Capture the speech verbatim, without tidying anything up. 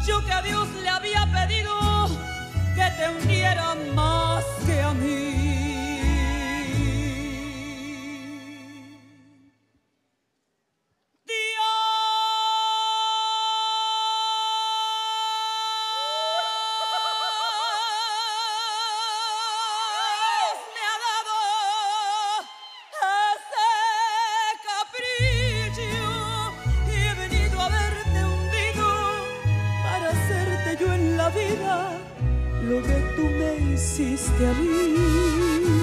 yo que a Dios le había pedido que te hundiera más que a mí. Lo que tú me hiciste a mí.